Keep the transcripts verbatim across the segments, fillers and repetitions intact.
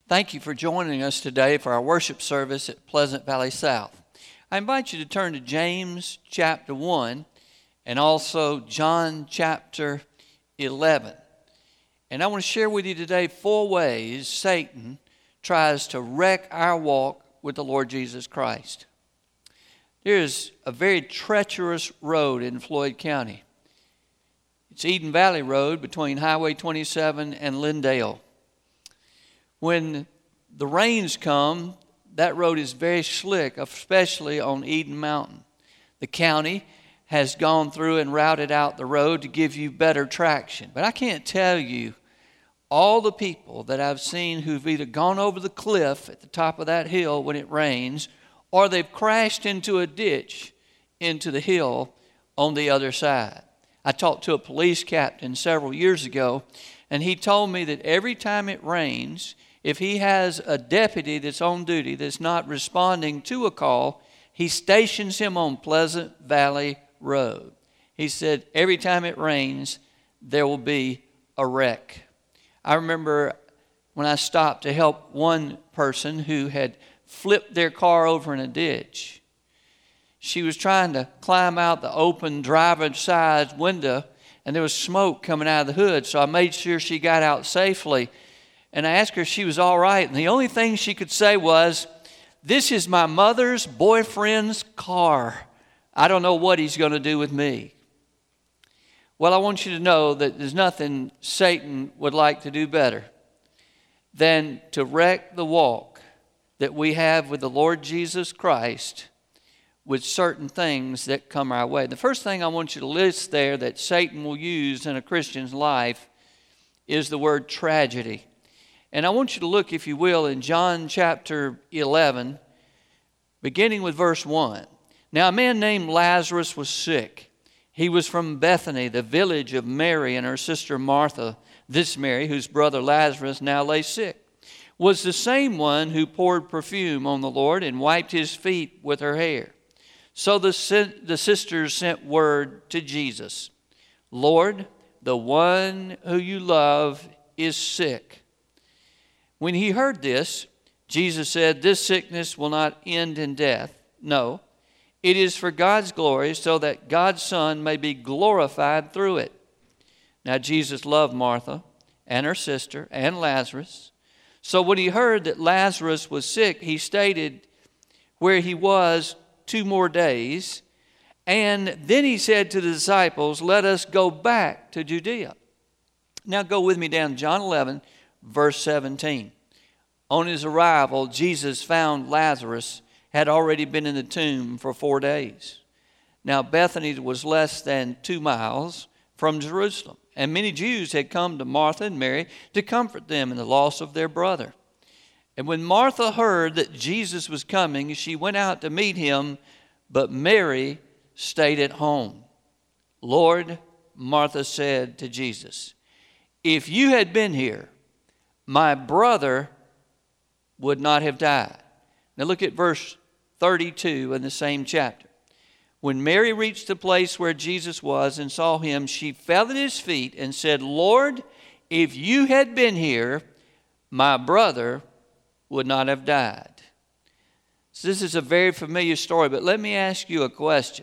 Thank you for joining us today for our worship service at Pleasant Valley South. I invite you to turn to James chapter one and also John chapter eleven. And I want to share with you today four ways Satan tries to wreck our walk with the Lord Jesus Christ. There's a very treacherous road in Floyd County. It's Eden Valley Road between Highway twenty-seven and Lindale. When the rains come, that road is very slick, especially on Eden Mountain. The county has gone through and routed out the road to give you better traction. But I can't tell you all the people that I've seen who've either gone over the cliff at the top of that hill when it rains, or they've crashed into a ditch into the hill on the other side. I talked to a police captain several years ago, and he told me that every time it rains, if he has a deputy that's on duty that's not responding to a call, he stations him on Pleasant Valley Road. He said every time it rains, there will be a wreck. I remember when I stopped to help one person who had flipped their car over in a ditch. She was trying to climb out the open driver's side window, and there was smoke coming out of the hood, so I made sure she got out safely. And I asked her if she was all right, and the only thing she could say was, "This is my mother's boyfriend's car. I don't know what he's going to do with me." Well, I want you to know that there's nothing Satan would like to do better than to wreck the walk that we have with the Lord Jesus Christ with certain things that come our way. The first thing I want you to list there that Satan will use in a Christian's life is the word tragedy. And I want you to look, if you will, in John chapter eleven, beginning with verse one. Now a man named Lazarus was sick. He was from Bethany, the village of Mary and her sister Martha. This Mary, whose brother Lazarus now lay sick, was the same one who poured perfume on the Lord and wiped his feet with her hair. So the, the sisters sent word to Jesus, "Lord, the one who you love is sick." When he heard this, Jesus said, "This sickness will not end in death. No, it is for God's glory, so that God's Son may be glorified through it." Now Jesus loved Martha and her sister and Lazarus. So when he heard that Lazarus was sick, he stayed where he was two more days. And then he said to the disciples, "Let us go back to Judea." Now go with me down to John eleven, verse seventeen. On his arrival, Jesus found Lazarus had already been in the tomb for four days. Now Bethany was less than two miles from Jerusalem, and many Jews had come to Martha and Mary to comfort them in the loss of their brother. And when Martha heard that Jesus was coming, she went out to meet him, but Mary stayed at home. "Lord," Martha said to Jesus, "if you had been here, my brother would not have died." Now look at verse thirty-two in the same chapter. When Mary reached the place where Jesus was and saw him, she fell at his feet and said, "Lord, if you had been here, my brother would not have died." So this is a very familiar story, but let me ask you a question.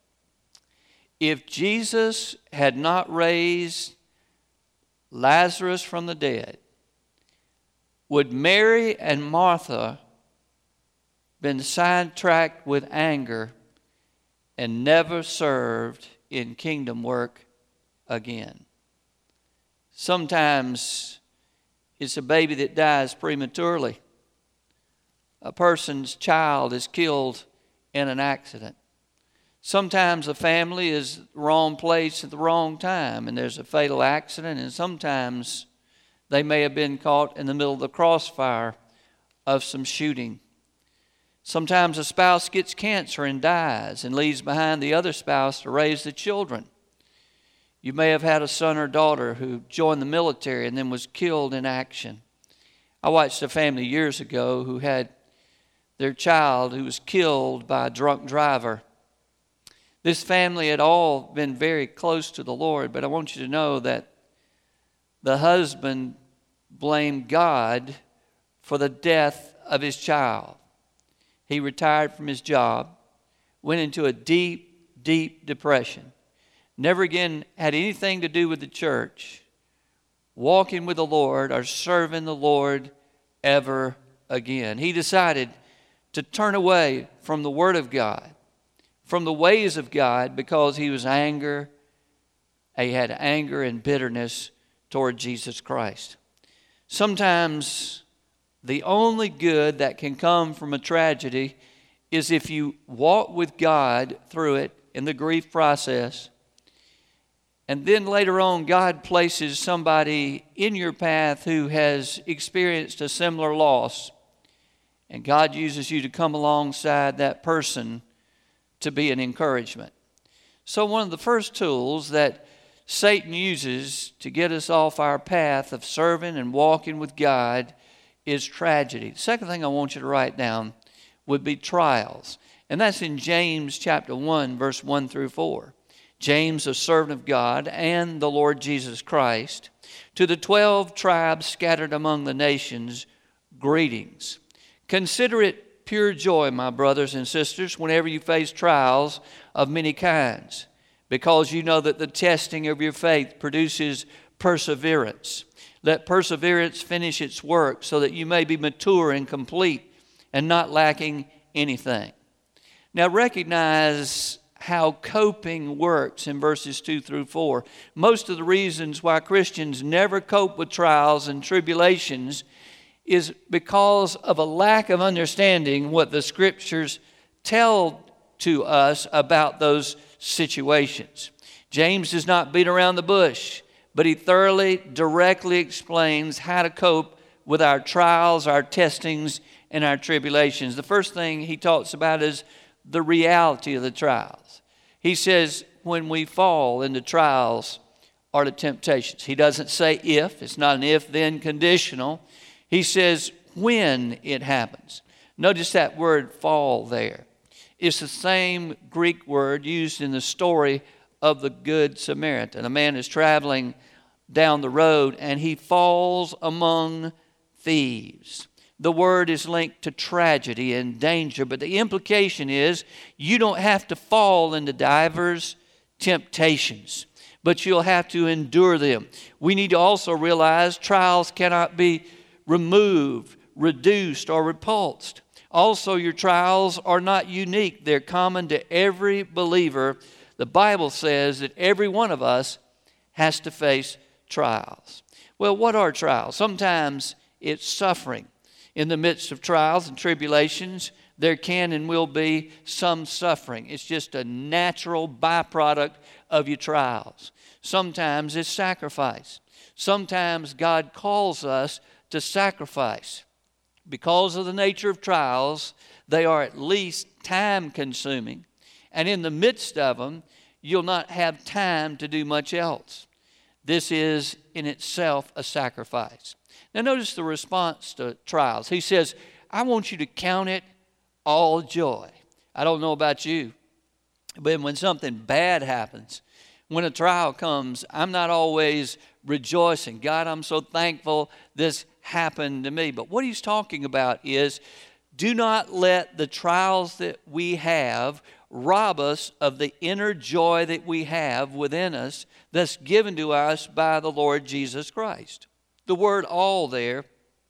If Jesus had not raised Lazarus from the dead, would Mary and Martha been sidetracked with anger and never served in kingdom work again? Sometimes it's a baby that dies prematurely. A person's child is killed in an accident. Sometimes a family is the wrong place at the wrong time and there's a fatal accident, and sometimes they may have been caught in the middle of the crossfire of some shooting. Sometimes a spouse gets cancer and dies and leaves behind the other spouse to raise the children. You may have had a son or daughter who joined the military and then was killed in action. I watched a family years ago who had their child who was killed by a drunk driver. This family had all been very close to the Lord, but I want you to know that the husband blamed God for the death of his child. He retired from his job, went into a deep, deep depression. Never again had anything to do with the church, walking with the Lord or serving the Lord ever again. He decided to turn away from the Word of God, from the ways of God, because he was anger. He had anger and bitterness toward Jesus Christ. Sometimes the only good that can come from a tragedy is if you walk with God through it in the grief process, and then later on God places somebody in your path who has experienced a similar loss, and God uses you to come alongside that person to be an encouragement. So one of the first tools that Satan uses to get us off our path of serving and walking with God is tragedy. The second thing I want you to write down would be trials. And that's in James chapter one, verse one through four. James, a servant of God and the Lord Jesus Christ, to the twelve tribes scattered among the nations, greetings. Consider it pure joy, my brothers and sisters, whenever you face trials of many kinds, because you know that the testing of your faith produces perseverance. Let perseverance finish its work so that you may be mature and complete and not lacking anything. Now recognize how coping works in verses two through four. Most of the reasons why Christians never cope with trials and tribulations is because of a lack of understanding what the Scriptures tell to us about those situations. James does not beat around the bush, but he thoroughly, directly explains how to cope with our trials, our testings, and our tribulations. The first thing he talks about is the reality of the trials. He says when we fall into trials or the temptations. He doesn't say if. It's not an if-then conditional. He says when it happens. Notice that word fall there. It's the same Greek word used in the story of the Good Samaritan. A man is traveling down the road and he falls among thieves. The word is linked to tragedy and danger, but the implication is you don't have to fall into divers temptations, but you'll have to endure them. We need to also realize trials cannot be removed, reduced, or repulsed. Also, your trials are not unique. They're common to every believer. The Bible says that every one of us has to face trials. Well, what are trials? Sometimes it's suffering. In the midst of trials and tribulations, there can and will be some suffering. It's just a natural byproduct of your trials. Sometimes it's sacrifice. Sometimes God calls us to sacrifice. Because of the nature of trials, they are at least time-consuming. And in the midst of them, you'll not have time to do much else. This is in itself a sacrifice. Now notice the response to trials. He says, I want you to count it all joy. I don't know about you, but when something bad happens, when a trial comes, I'm not always rejoicing. God, I'm so thankful this happened to me. But what he's talking about is, do not let the trials that we have rob us of the inner joy that we have within us that's given to us by the Lord Jesus Christ. The word all there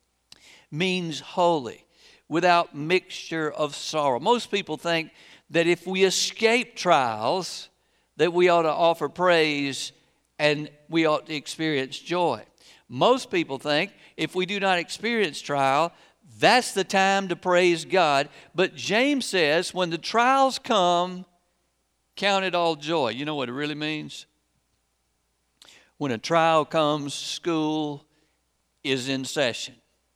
means holy, without mixture of sorrow. Most people think that if we escape trials, that we ought to offer praise and we ought to experience joy. Most people think if we do not experience trial, that's the time to praise God. But James says when the trials come, count it all joy. You know what it really means? When a trial comes, school is in session.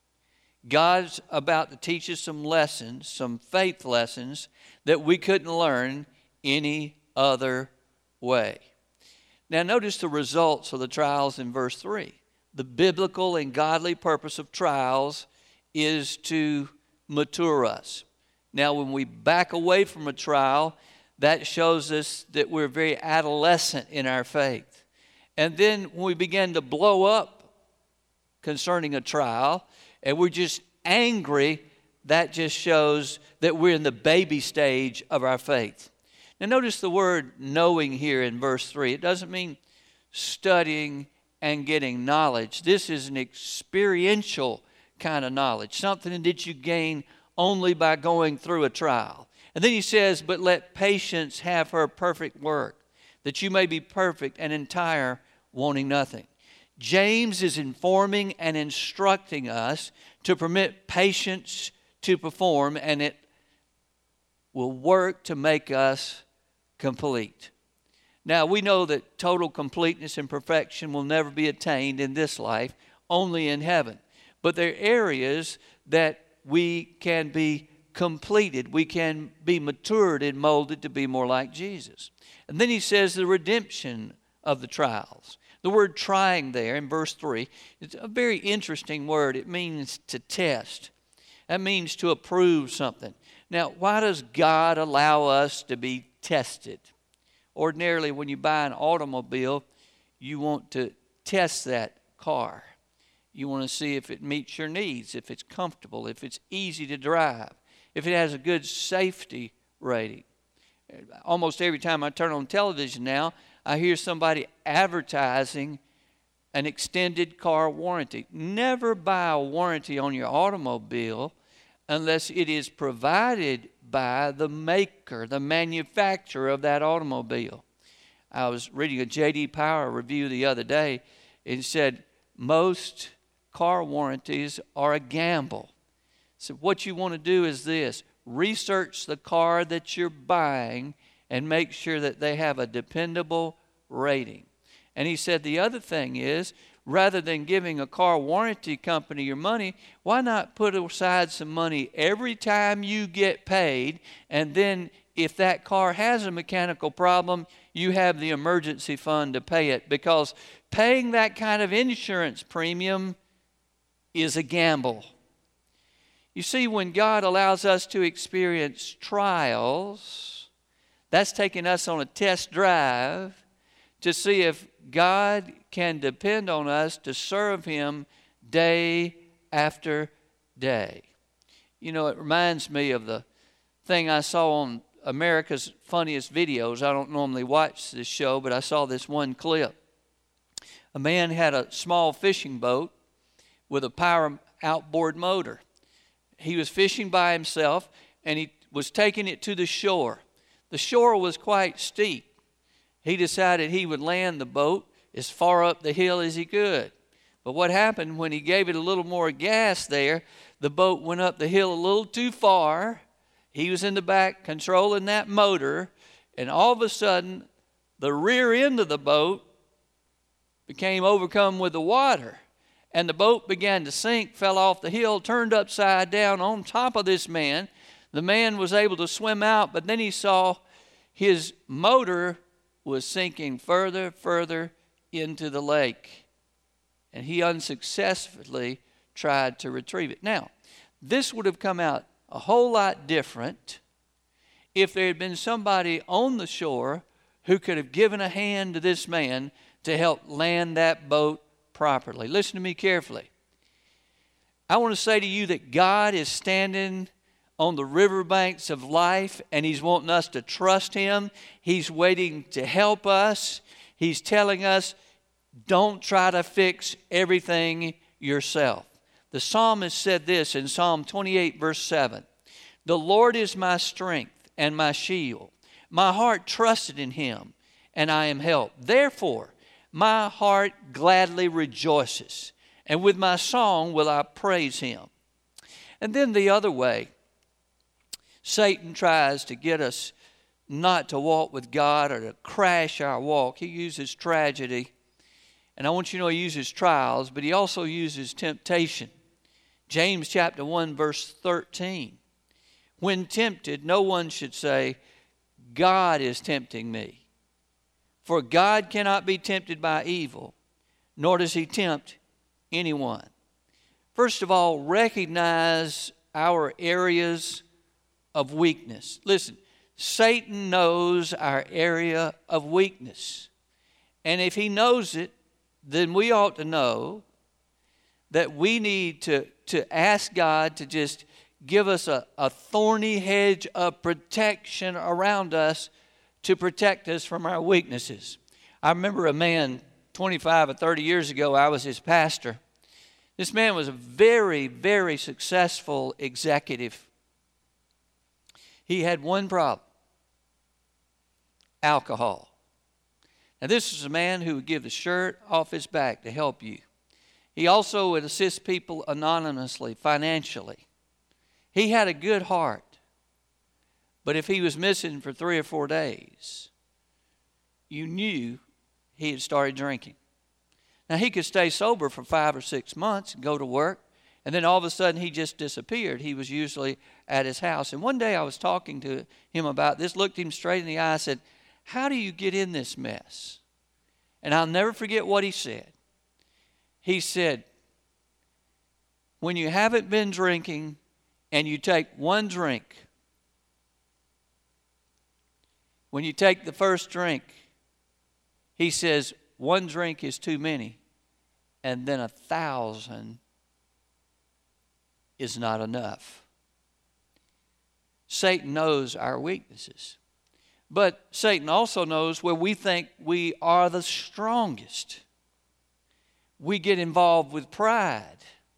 God's about to teach us some lessons, some faith lessons that we couldn't learn any other way. Now notice the results of the trials in verse three. The biblical and godly purpose of trials is to mature us. Now when we back away from a trial, that shows us that we're very adolescent in our faith. And then when we begin to blow up concerning a trial, and we're just angry, that just shows that we're in the baby stage of our faith. Now notice the word knowing here in verse three. It doesn't mean studying and getting knowledge. This is an experiential kind of knowledge, something that you gain only by going through a trial. And then he says, but let patience have her perfect work, that you may be perfect and entire, wanting nothing. James is informing and instructing us to permit patience to perform, and it will work to make us complete. Now, we know that total completeness and perfection will never be attained in this life, only in heaven. But there are areas that we can be completed. We can be matured and molded to be more like Jesus. And then he says the redemption of the trials. The word trying there in verse three, it's a very interesting word. It means to test. That means to approve something. Now, why does God allow us to be tested? Ordinarily, when you buy an automobile, you want to test that car. You want to see if it meets your needs, if it's comfortable, if it's easy to drive, if it has a good safety rating. Almost every time I turn on television now, I hear somebody advertising an extended car warranty. Never buy a warranty on your automobile unless it is provided by the maker, the manufacturer of that automobile. I was reading a J D Power review the other day. It said most car warranties are a gamble. So what you want to do is this: research the car that you're buying and make sure that they have a dependable rating. And he said the other thing is, rather than giving a car warranty company your money, why not put aside some money every time you get paid, and then if that car has a mechanical problem, you have the emergency fund to pay it, because paying that kind of insurance premium is a gamble. You see, when God allows us to experience trials, that's taking us on a test drive to see if God can depend on us to serve Him day after day. You know, it reminds me of the thing I saw on America's Funniest Videos. I don't normally watch this show, but I saw this one clip. A man had a small fishing boat with a power outboard motor. He was fishing by himself, and he was taking it to the shore. The shore was quite steep. He decided he would land the boat as far up the hill as he could. But what happened when he gave it a little more gas there, the boat went up the hill a little too far. He was in the back controlling that motor, and all of a sudden, the rear end of the boat became overcome with the water. And the boat began to sink, fell off the hill, turned upside down on top of this man. The man was able to swim out, but then he saw his motor was sinking further, further into the lake. And he unsuccessfully tried to retrieve it. Now, this would have come out a whole lot different if there had been somebody on the shore who could have given a hand to this man to help land that boat properly. Listen to me carefully. I want to say to you that God is standing on the riverbanks of life, and He's wanting us to trust Him. He's waiting to help us. He's telling us, don't try to fix everything yourself. The psalmist said this in Psalm twenty-eight, verse seven. The Lord is my strength and my shield. My heart trusted in Him, and I am helped. Therefore, my heart gladly rejoices, and with my song will I praise Him. And then the other way, Satan tries to get us not to walk with God or to crash our walk. He uses tragedy. And I want you to know he uses trials, but he also uses temptation. James chapter one, verse thirteen. When tempted, no one should say, God is tempting me. For God cannot be tempted by evil, nor does He tempt anyone. First of all, recognize our areas of weakness. Listen, Satan knows our area of weakness. And if he knows it, then we ought to know that we need to, to ask God to just give us a, a thorny hedge of protection around us to protect us from our weaknesses. I remember a man twenty-five or thirty years ago, I was his pastor. This man was a very, very successful executive. He had one problem: alcohol. Now, this is a man who would give the shirt off his back to help you. He also would assist people anonymously, financially. He had a good heart. But if he was missing for three or four days, you knew he had started drinking. Now, he could stay sober for five or six months and go to work, and then all of a sudden he just disappeared. He was usually at his house. And one day I was talking to him about this, looked him straight in the eye, said, "How do you get in this mess?" And I'll never forget what he said. He said, "When you haven't been drinking and you take one drink, when you take the first drink," he says, "one drink is too many, and then a thousand is not enough." Satan knows our weaknesses. But Satan also knows where we think we are the strongest. We get involved with pride.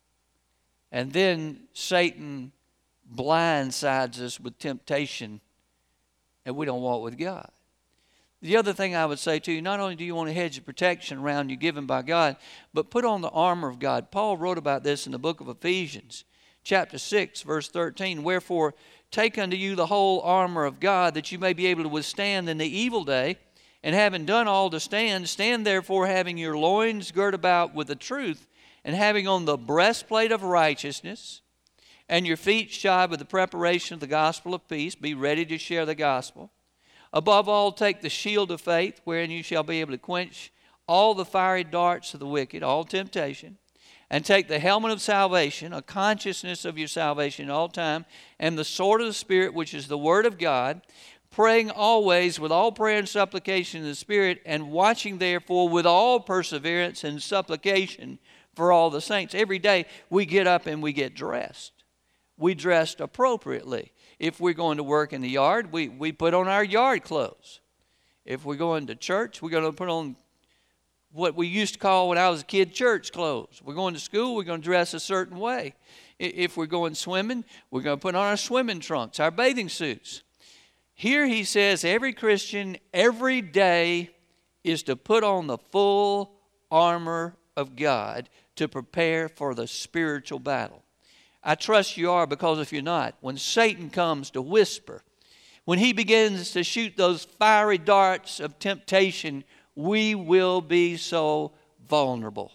And then Satan blindsides us with temptation, and we don't walk with God. The other thing I would say to you, not only do you want a hedge of protection around you given by God, but put on the armor of God. Paul wrote about this in the book of Ephesians, chapter six, verse thirteen. "Wherefore, take unto you the whole armor of God, that you may be able to withstand in the evil day. And having done all to stand, stand therefore having your loins girt about with the truth, and having on the breastplate of righteousness, and your feet shod with the preparation of the gospel of peace." Be ready to share the gospel. "Above all, take the shield of faith, wherein you shall be able to quench all the fiery darts of the wicked," all temptation. "And take the helmet of salvation," a consciousness of your salvation at all time, "and the sword of the Spirit, which is the word of God, praying always with all prayer and supplication in the Spirit, and watching therefore with all perseverance and supplication for all the saints." Every day we get up and we get dressed. We dressed appropriately. If we're going to work in the yard, we, we put on our yard clothes. If we're going to church, we're going to put on what we used to call, when I was a kid, church clothes. We're going to school, we're going to dress a certain way. If we're going swimming, we're going to put on our swimming trunks, our bathing suits. Here he says every Christian every day is to put on the full armor of God to prepare for the spiritual battle. I trust you are, because if you're not, when Satan comes to whisper, when he begins to shoot those fiery darts of temptation, we will be so vulnerable.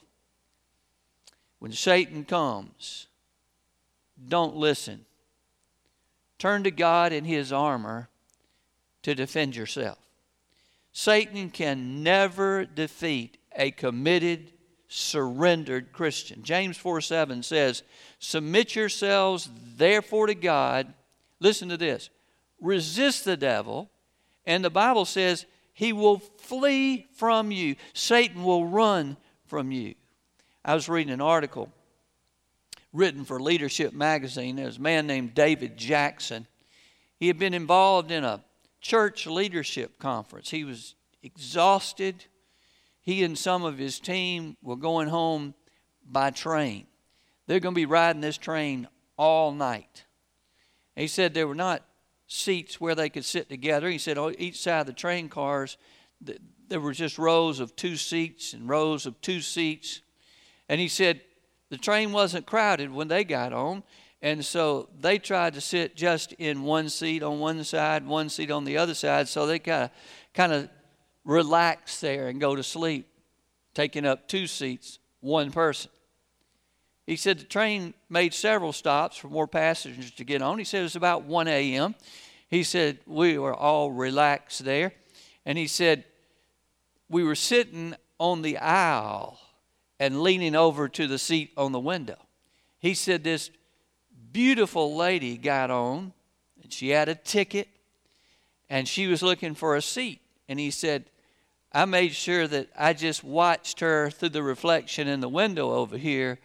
When Satan comes, don't listen. Turn to God and his armor to defend yourself. Satan can never defeat a committed, surrendered Christian. James four seven says, "Submit yourselves therefore to God." Listen to this. "Resist the devil," and the Bible says he will flee from you. Satan will run from you. I was reading an article written for Leadership Magazine. There was a man named David Jackson. He had been involved in a church leadership conference. He was exhausted. He and some of his team were going home by train. They're going to be riding this train all night. And he said there were not seats where they could sit together. He said on each side of the train cars, there were just rows of two seats and rows of two seats. And he said the train wasn't crowded when they got on. And so they tried to sit just in one seat on one side, one seat on the other side, so they kind of kind of relax there and go to sleep, taking up two seats, one person. He said the train made several stops for more passengers to get on. He said it was about one a.m. He said we were all relaxed there. And he said we were sitting on the aisle and leaning over to the seat on the window. He said this beautiful lady got on, and she had a ticket, and she was looking for a seat. And he said, I made sure that I just watched her through the reflection in the window over here.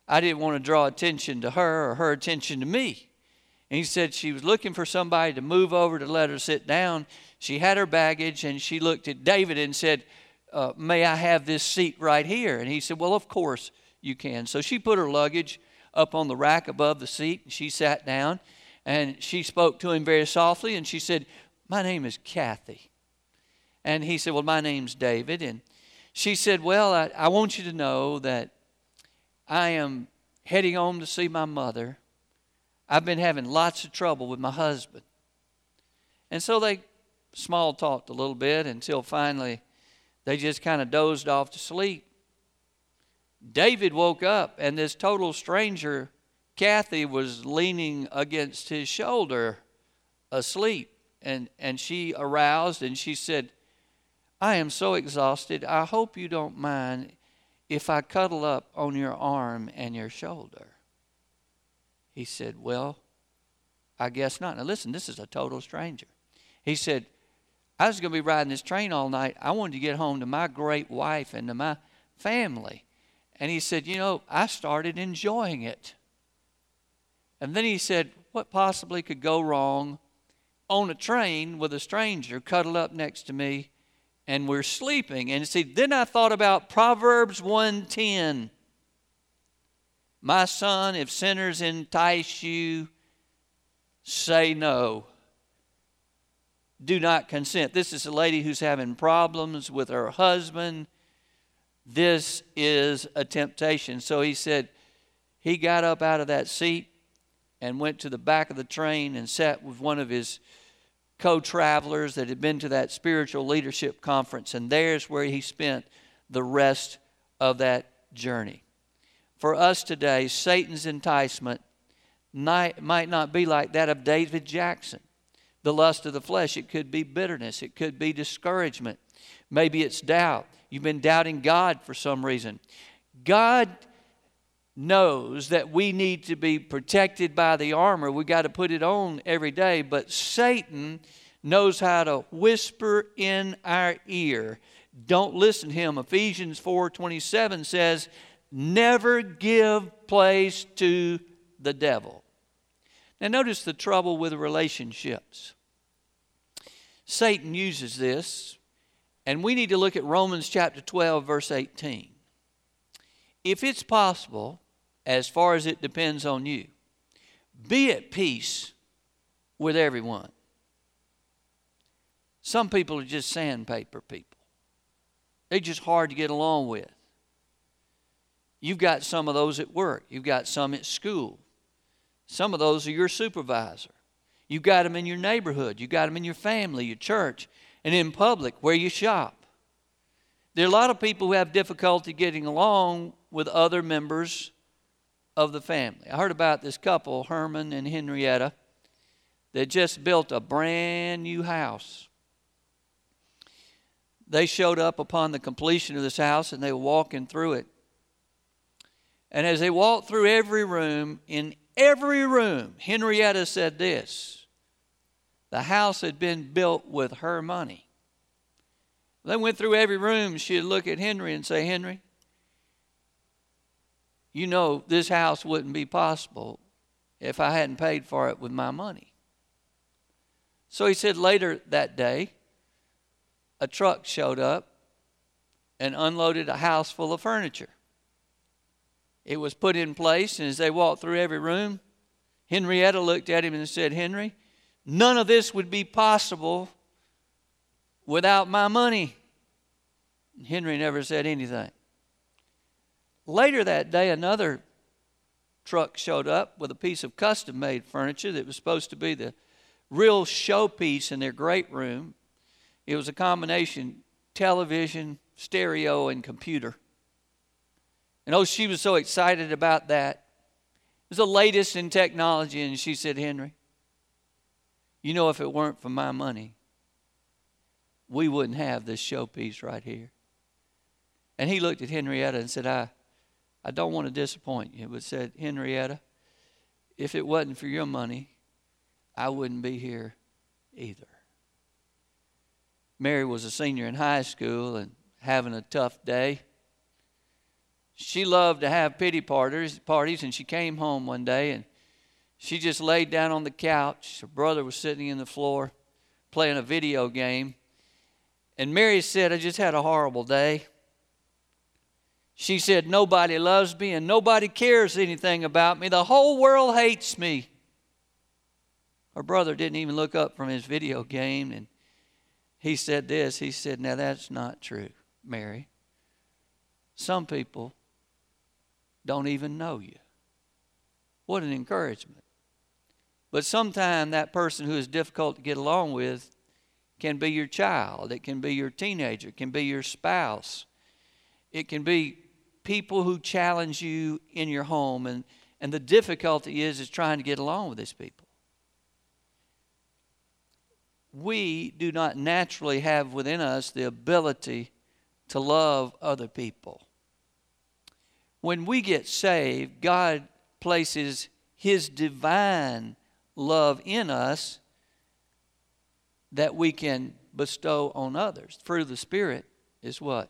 I didn't want to draw attention to her or her attention to me. And he said she was looking for somebody to move over to let her sit down. She had her baggage, and she looked at David and said, uh, may I have this seat right here? And he said, well, of course you can. So she put her luggage up on the rack above the seat, and she sat down, and she spoke to him very softly, and she said, my name is Kathy. And he said, well, my name's David. And she said, well, I, I want you to know that I am heading home to see my mother. I've been having lots of trouble with my husband. And so they small talked a little bit until finally they just kind of dozed off to sleep. David woke up, and this total stranger, Kathy, was leaning against his shoulder asleep. And, and she aroused, and she said, I am so exhausted. I hope you don't mind if I cuddle up on your arm and your shoulder. He said, well, I guess not. Now listen, this is a total stranger. He said, I was going to be riding this train all night. I wanted to get home to my great wife and to my family. And he said, you know, I started enjoying it. And then he said, what possibly could go wrong on a train with a stranger cuddled up next to me, and we're sleeping? And see, then I thought about Proverbs one ten. My son, if sinners entice you, say no. Do not consent. This is a lady who's having problems with her husband. This is a temptation. So he said he got up out of that seat and went to the back of the train and sat with one of his co-travelers that had been to that spiritual leadership conference. And there's where he spent the rest of that journey. For us today, Satan's enticement might not be like that of David Jackson. The lust of the flesh, it could be bitterness. It could be discouragement. Maybe it's doubt. You've been doubting God for some reason. God knows that we need to be protected by the armor. We've got to put it on every day. But Satan knows how to whisper in our ear. Don't listen to him. Ephesians four twenty-seven says, never give place to the devil. Now notice the trouble with relationships. Satan uses this, and we need to look at Romans chapter twelve, verse eighteen. If it's possible, as far as it depends on you, be at peace with everyone. Some people are just sandpaper people. They're just hard to get along with. You've got some of those at work. You've got some at school. Some of those are your supervisor. You've got them in your neighborhood. You've got them in your family, your church, and in public where you shop. There are a lot of people who have difficulty getting along with other members of the family. I heard about this couple, Herman and Henrietta, that just built a brand new house. They showed up upon the completion of this house, and they were walking through it. And as they walked through every room, in every room, Henrietta said this: the house had been built with her money. They went through every room. She'd look at Henry and say, Henry, you know this house wouldn't be possible if I hadn't paid for it with my money. So he said later that day, a truck showed up and unloaded a house full of furniture. It was put in place, and as they walked through every room, Henrietta looked at him and said, Henry, none of this would be possible without my money. And Henry never said anything. Later that day, another truck showed up with a piece of custom-made furniture that was supposed to be the real showpiece in their great room. It was a combination television, stereo, and computer. And oh, she was so excited about that. It was the latest in technology, and she said, Henry, you know, if it weren't for my money, we wouldn't have this showpiece right here. And he looked at Henrietta and said, I, I don't want to disappoint you, but said, Henrietta, if it wasn't for your money, I wouldn't be here either. Mary was a senior in high school and having a tough day. She loved to have pity parties, parties, and she came home one day, and she just laid down on the couch. Her brother was sitting in the floor playing a video game. And Mary said, I just had a horrible day. She said, nobody loves me and nobody cares anything about me. The whole world hates me. Her brother didn't even look up from his video game, and he said this. He said, now that's not true, Mary. Some people don't even know you. What an encouragement. But sometimes that person who is difficult to get along with can be your child. It can be your teenager. It can be your spouse. It can be people who challenge you in your home. And, and the difficulty is, is trying to get along with these people. We do not naturally have within us the ability to love other people. When we get saved, God places His divine love in us that we can bestow on others. Fruit of the Spirit is what?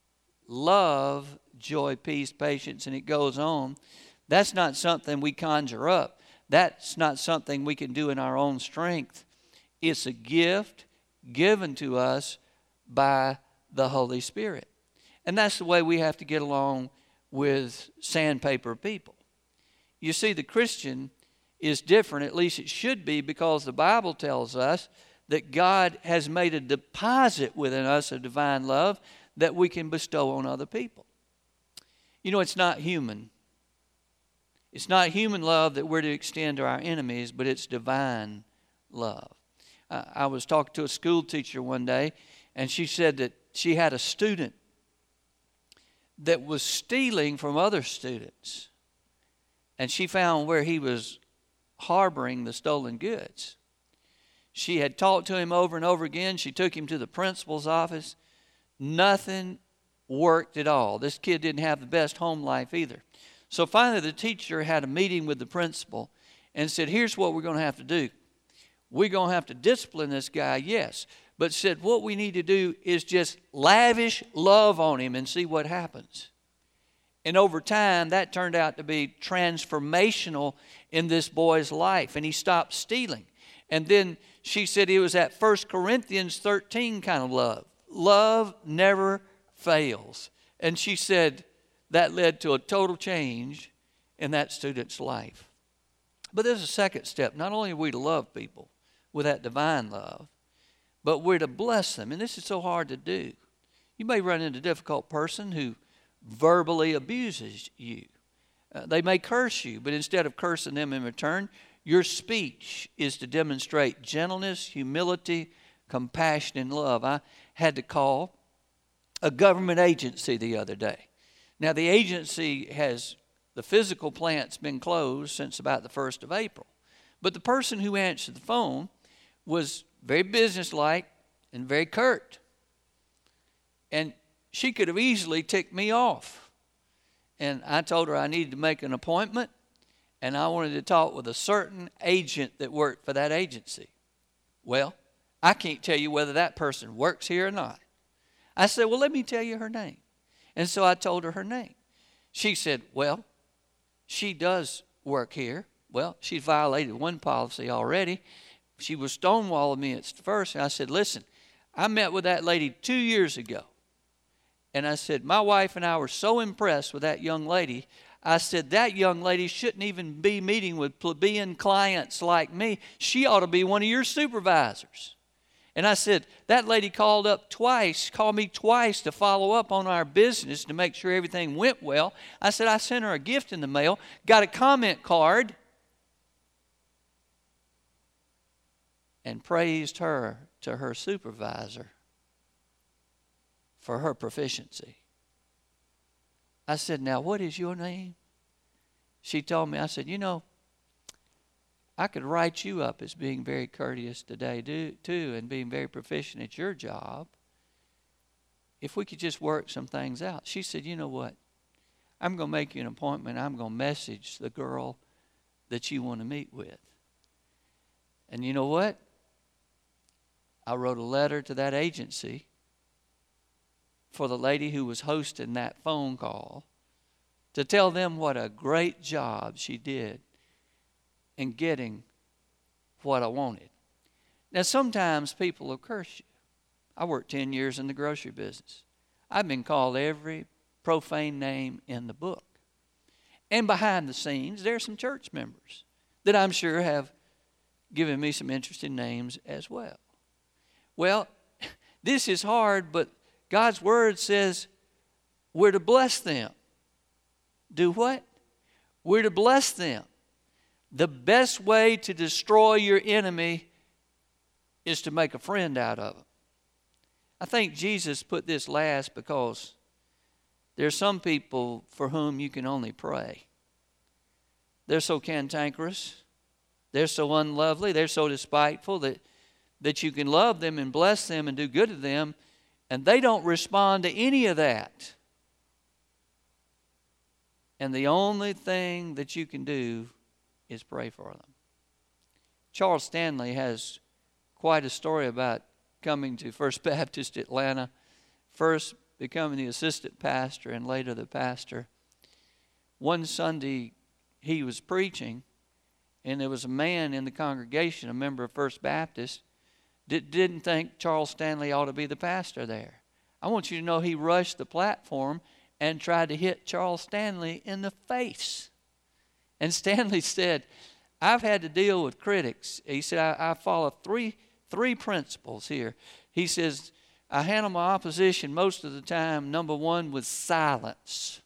Love, joy, peace, patience, and it goes on. That's not something we conjure up. That's not something we can do in our own strength. It's a gift given to us by the Holy Spirit. And that's the way we have to get along with sandpaper people. You see, the Christian is different, at least it should be, because the Bible tells us that God has made a deposit within us of divine love that we can bestow on other people. You know, it's not human. It's not human love that we're to extend to our enemies, but it's divine love. Uh, I was talking to a school teacher one day, and she said that she had a student that was stealing from other students. And she found where he was harboring the stolen goods. She had talked to him over and over again. She took him to the principal's office. Nothing worked at all. This kid didn't have the best home life either. So finally the teacher had a meeting with the principal and said, here's what we're going to have to do. We're going to have to discipline this guy, yes. But said what we need to do is just lavish love on him and see what happens. And over time, that turned out to be transformational in this boy's life. And he stopped stealing. And then she said it was that First Corinthians thirteen kind of love. Love never fails. And she said that led to a total change in that student's life. But there's a second step. Not only are we to love people with that divine love, but we're to bless them. And this is so hard to do. You may run into a difficult person who verbally abuses you. Uh, they may curse you, but instead of cursing them in return, your speech is to demonstrate gentleness, humility, compassion, and love. I had to call a government agency the other day. Now, the agency has, the physical plant's been closed since about the first of April. But the person who answered the phone was very businesslike and very curt. And she could have easily ticked me off. And I told her I needed to make an appointment, and I wanted to talk with a certain agent that worked for that agency. Well, I can't tell you whether that person works here or not. I said, well, let me tell you her name. And so I told her her name. She said, well, she does work here. Well, she's violated one policy already. She was stonewalling me at first, and I said, listen, I met with that lady two years ago. And I said, my wife and I were so impressed with that young lady. I said, that young lady shouldn't even be meeting with plebeian clients like me. She ought to be one of your supervisors. And I said, that lady called up twice, called me twice to follow up on our business to make sure everything went well. I said, I sent her a gift in the mail, got a comment card, and praised her to her supervisor for her proficiency. I said, now what is your name? She told me, I said, you know, I could write you up as being very courteous today too, and being very proficient at your job if we could just work some things out. She said, you know what? I'm going to make you an appointment. I'm going to message the girl that you want to meet with. And you know what? I wrote a letter to that agency for the lady who was hosting that phone call to tell them what a great job she did in getting what I wanted. Now, sometimes people will curse you. I worked ten years in the grocery business. I've been called every profane name in the book. And behind the scenes, there are some church members that I'm sure have given me some interesting names as well. Well, this is hard, but God's word says we're to bless them. Do what? We're to bless them. The best way to destroy your enemy is to make a friend out of them. I think Jesus put this last because there are some people for whom you can only pray. They're so cantankerous. They're so unlovely. They're so despiteful that, that you can love them and bless them and do good to them, and they don't respond to any of that. And the only thing that you can do is pray for them. Charles Stanley has quite a story about coming to First Baptist Atlanta, first becoming the assistant pastor and later the pastor. One Sunday he was preaching, and there was a man in the congregation, a member of First Baptist, that didn't think Charles Stanley ought to be the pastor there. I want you to know he rushed the platform and tried to hit Charles Stanley in the face. And Stanley said, I've had to deal with critics. He said, I, I follow three, three principles here. He says, I handle my opposition most of the time, number one, with silence.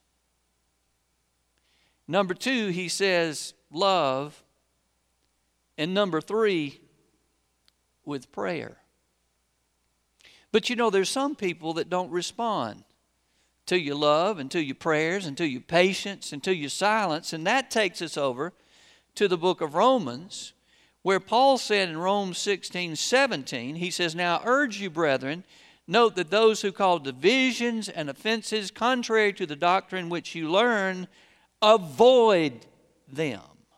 Number two, he says, love. And number three, with prayer. But you know, there's some people that don't respond to your love and to your prayers and to your patience and to your silence. And that takes us over to the book of Romans, where Paul said in Romans sixteen seventeen, he says, now I urge you, brethren, note that those who call divisions and offenses contrary to the doctrine which you learn, avoid them.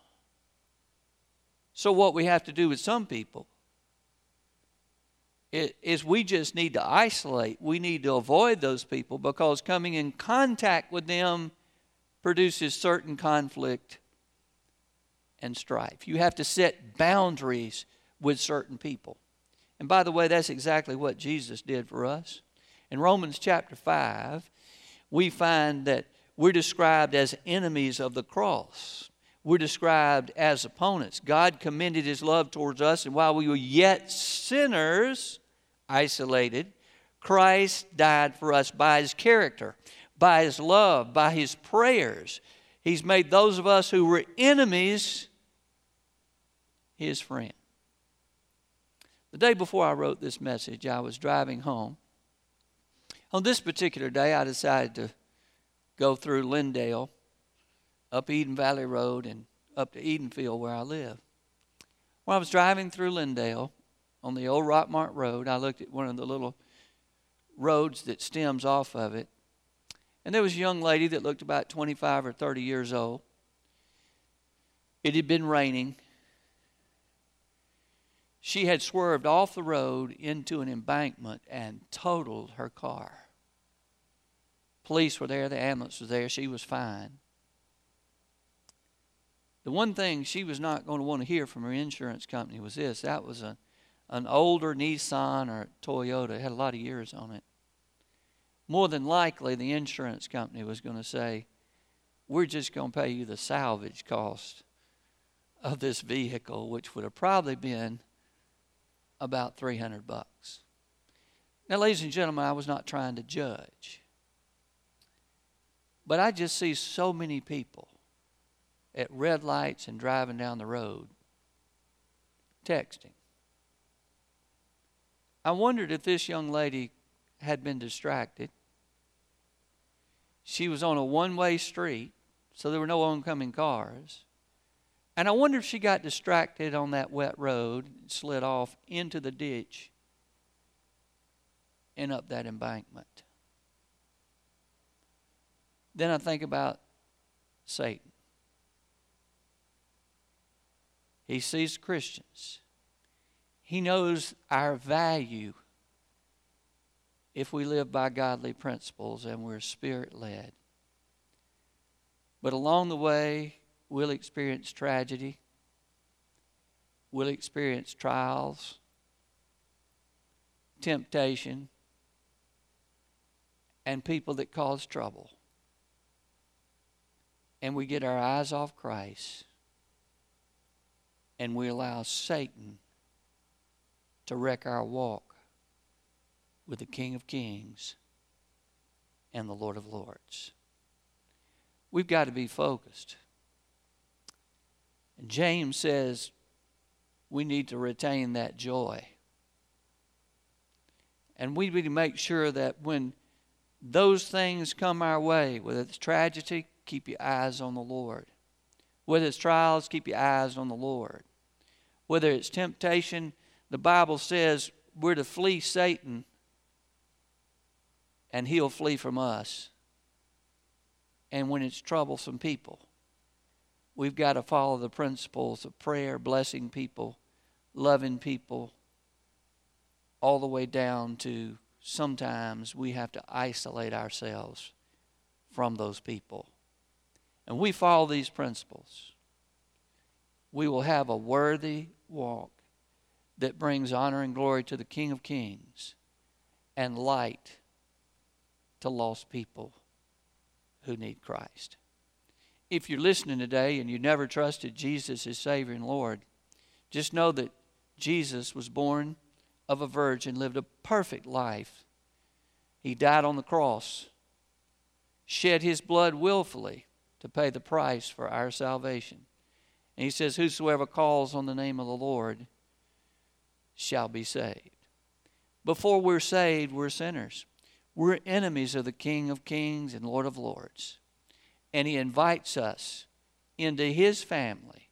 So what we have to do with some people is we just need to isolate. We need to avoid those people because coming in contact with them produces certain conflict and strife. You have to set boundaries with certain people. And by the way, that's exactly what Jesus did for us. In Romans chapter five, we find that we're described as enemies of the cross. We're described as opponents. God commended His love towards us, and while we were yet sinners, isolated, Christ died for us by His character, by His love, by His prayers. He's made those of us who were enemies His friend. The day before I wrote this message, I was driving home. On this particular day, I decided to go through Lindale, up Eden Valley Road, and up to Edenfield where I live. When I was driving through Lindale on the old Rockmart Road, I looked at one of the little roads that stems off of it, and there was a young lady that looked about twenty-five or thirty years old. It had been raining. She had swerved off the road into an embankment and totaled her car. Police were there, the ambulance was there, she was fine. The one thing she was not going to want to hear from her insurance company was this. That was a, an older Nissan or Toyota. It had a lot of years on it. More than likely, the insurance company was going to say, we're just going to pay you the salvage cost of this vehicle, which would have probably been about three hundred bucks. Now, ladies and gentlemen, I was not trying to judge. But I just see so many people at red lights and driving down the road, texting. I wondered if this young lady had been distracted. She was on a one-way street, so there were no oncoming cars. And I wonder if she got distracted on that wet road and slid off into the ditch and up that embankment. Then I think about Satan. He sees Christians. He knows our value if we live by godly principles and we're Spirit-led. But along the way, we'll experience tragedy. We'll experience trials, temptation, and people that cause trouble. And we get our eyes off Christ, and we allow Satan to wreck our walk with the King of Kings and the Lord of Lords. We've got to be focused. And James says we need to retain that joy. And we need to make sure that when those things come our way, whether it's tragedy, keep your eyes on the Lord. Whether it's trials, keep your eyes on the Lord. Whether it's temptation, the Bible says we're to flee Satan and he'll flee from us. And when it's troublesome people, we've got to follow the principles of prayer, blessing people, loving people, all the way down to sometimes we have to isolate ourselves from those people. And we follow these principles, we will have a worthy walk that brings honor and glory to the King of Kings and light to lost people who need Christ. If you're listening today and you never trusted Jesus as Savior and Lord, just know that Jesus was born of a virgin, lived a perfect life. He died on the cross, shed his blood willfully to pay the price for our salvation. And he says, whosoever calls on the name of the Lord shall be saved. Before we're saved, we're sinners. We're enemies of the King of Kings and Lord of Lords. And he invites us into his family,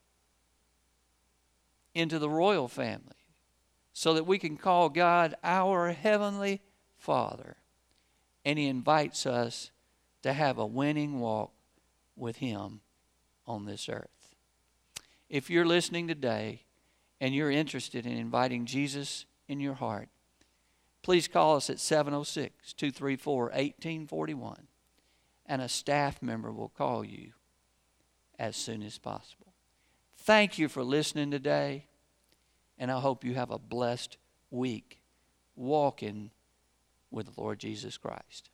into the royal family, so that we can call God our heavenly Father. And he invites us to have a winning walk with him on this earth. If you're listening today and you're interested in inviting Jesus in your heart, please call us at seven oh six, two three four, one eight four one, and a staff member will call you as soon as possible. Thank you for listening today, and I hope you have a blessed week walking with the Lord Jesus Christ.